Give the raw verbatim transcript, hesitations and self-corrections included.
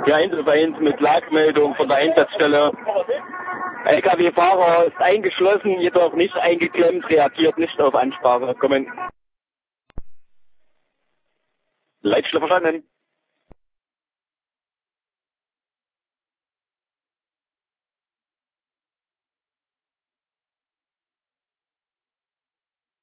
Ja, eins mit Lagmeldung von der Einsatzstelle. L K W-Fahrer ist eingeschlossen, jedoch nicht eingeklemmt, reagiert nicht auf Ansprache. Kommen. Leitstelle verstanden.